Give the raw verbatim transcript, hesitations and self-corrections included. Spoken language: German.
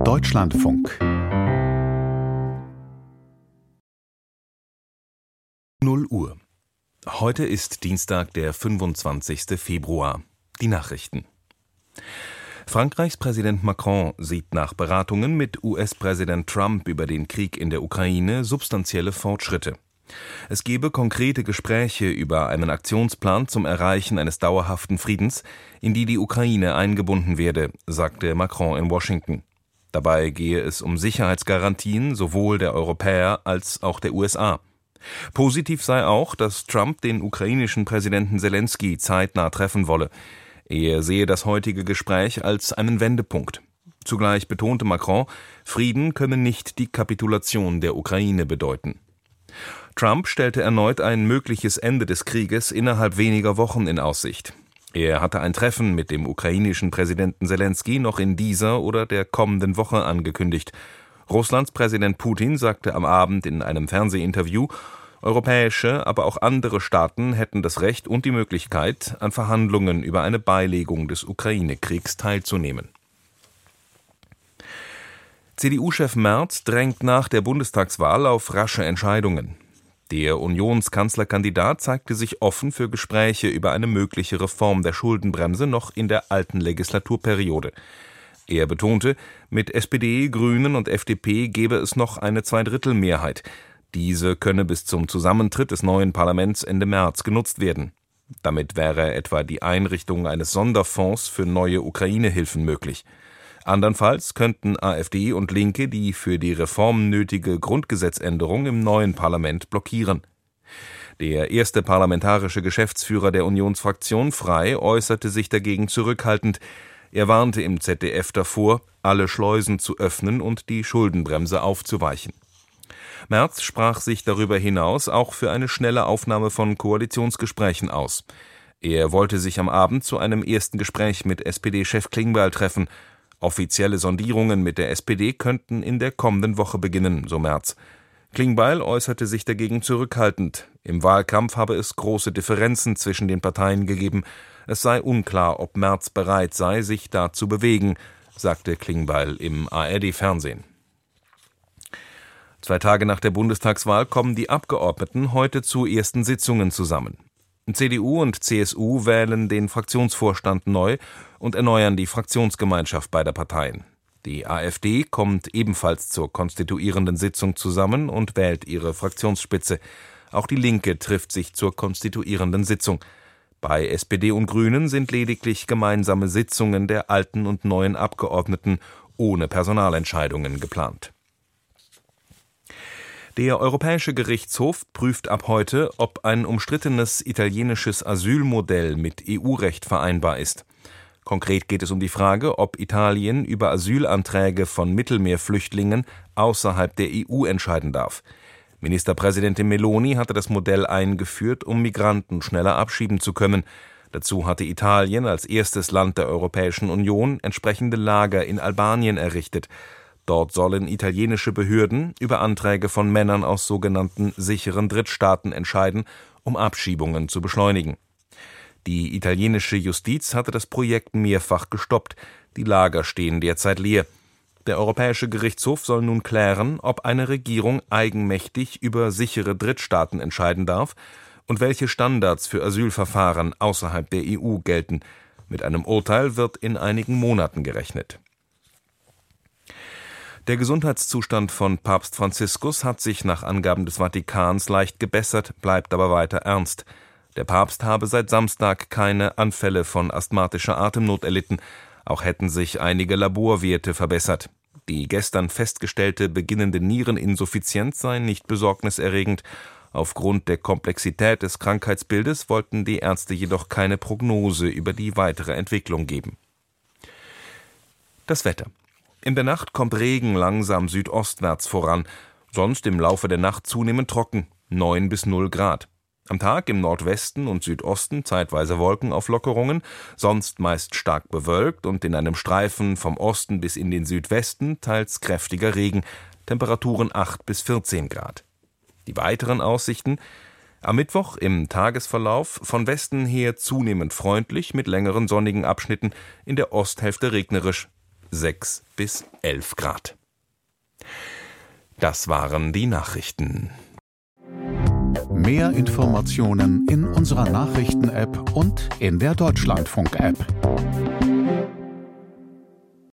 Deutschlandfunk null Uhr. Heute ist Dienstag, der fünfundzwanzigste Februar. Die Nachrichten. Frankreichs Präsident Macron sieht nach Beratungen mit U S-Präsident Trump über den Krieg in der Ukraine substanzielle Fortschritte. Es gebe konkrete Gespräche über einen Aktionsplan zum Erreichen eines dauerhaften Friedens, in die die Ukraine eingebunden werde, sagte Macron in Washington. Dabei gehe es um Sicherheitsgarantien sowohl der Europäer als auch der U S A. Positiv sei auch, dass Trump den ukrainischen Präsidenten Selenskyj zeitnah treffen wolle. Er sehe das heutige Gespräch als einen Wendepunkt. Zugleich betonte Macron, Frieden könne nicht die Kapitulation der Ukraine bedeuten. Trump stellte erneut ein mögliches Ende des Krieges innerhalb weniger Wochen in Aussicht. Er hatte ein Treffen mit dem ukrainischen Präsidenten Selenskyj noch in dieser oder der kommenden Woche angekündigt. Russlands Präsident Putin sagte am Abend in einem Fernsehinterview, europäische, aber auch andere Staaten hätten das Recht und die Möglichkeit, an Verhandlungen über eine Beilegung des Ukraine-Kriegs teilzunehmen. C D U-Chef Merz drängt nach der Bundestagswahl auf rasche Entscheidungen. Der Unionskanzlerkandidat zeigte sich offen für Gespräche über eine mögliche Reform der Schuldenbremse noch in der alten Legislaturperiode. Er betonte, mit S P D, Grünen und F D P gebe es noch eine Zweidrittelmehrheit. Diese könne bis zum Zusammentritt des neuen Parlaments Ende März genutzt werden. Damit wäre etwa die Einrichtung eines Sonderfonds für neue Ukraine-Hilfen möglich. Andernfalls könnten AfD und Linke die für die Reform nötige Grundgesetzänderung im neuen Parlament blockieren. Der erste parlamentarische Geschäftsführer der Unionsfraktion Frei äußerte sich dagegen zurückhaltend. Er warnte im Z D F davor, alle Schleusen zu öffnen und die Schuldenbremse aufzuweichen. Merz sprach sich darüber hinaus auch für eine schnelle Aufnahme von Koalitionsgesprächen aus. Er wollte sich am Abend zu einem ersten Gespräch mit S P D-Chef Klingbeil treffen. Offizielle Sondierungen mit der S P D könnten in der kommenden Woche beginnen, so Merz. Klingbeil äußerte sich dagegen zurückhaltend. Im Wahlkampf habe es große Differenzen zwischen den Parteien gegeben. Es sei unklar, ob Merz bereit sei, sich da zu bewegen, sagte Klingbeil im A R D-Fernsehen. Zwei Tage nach der Bundestagswahl kommen die Abgeordneten heute zu ersten Sitzungen zusammen. C D U und C S U wählen den Fraktionsvorstand neu und erneuern die Fraktionsgemeinschaft beider Parteien. Die AfD kommt ebenfalls zur konstituierenden Sitzung zusammen und wählt ihre Fraktionsspitze. Auch die Linke trifft sich zur konstituierenden Sitzung. Bei S P D und Grünen sind lediglich gemeinsame Sitzungen der alten und neuen Abgeordneten ohne Personalentscheidungen geplant. Der Europäische Gerichtshof prüft ab heute, ob ein umstrittenes italienisches Asylmodell mit E U-Recht vereinbar ist. Konkret geht es um die Frage, ob Italien über Asylanträge von Mittelmeerflüchtlingen außerhalb der E U entscheiden darf. Ministerpräsidentin Meloni hatte das Modell eingeführt, um Migranten schneller abschieben zu können. Dazu hatte Italien als erstes Land der Europäischen Union entsprechende Lager in Albanien errichtet. Dort sollen italienische Behörden über Anträge von Männern aus sogenannten sicheren Drittstaaten entscheiden, um Abschiebungen zu beschleunigen. Die italienische Justiz hatte das Projekt mehrfach gestoppt. Die Lager stehen derzeit leer. Der Europäische Gerichtshof soll nun klären, ob eine Regierung eigenmächtig über sichere Drittstaaten entscheiden darf und welche Standards für Asylverfahren außerhalb der E U gelten. Mit einem Urteil wird in einigen Monaten gerechnet. Der Gesundheitszustand von Papst Franziskus hat sich nach Angaben des Vatikans leicht gebessert, bleibt aber weiter ernst. Der Papst habe seit Samstag keine Anfälle von asthmatischer Atemnot erlitten, auch hätten sich einige Laborwerte verbessert. Die gestern festgestellte beginnende Niereninsuffizienz sei nicht besorgniserregend. Aufgrund der Komplexität des Krankheitsbildes wollten die Ärzte jedoch keine Prognose über die weitere Entwicklung geben. Das Wetter. In der Nacht kommt Regen langsam südostwärts voran, sonst im Laufe der Nacht zunehmend trocken, neun bis null Grad. Am Tag im Nordwesten und Südosten zeitweise Wolkenauflockerungen, sonst meist stark bewölkt und in einem Streifen vom Osten bis in den Südwesten teils kräftiger Regen, Temperaturen acht bis vierzehn Grad. Die weiteren Aussichten: am Mittwoch im Tagesverlauf von Westen her zunehmend freundlich mit längeren sonnigen Abschnitten, in der Osthälfte regnerisch. sechs bis elf Grad. Das waren die Nachrichten. Mehr Informationen in unserer Nachrichten-App und in der Deutschlandfunk-App.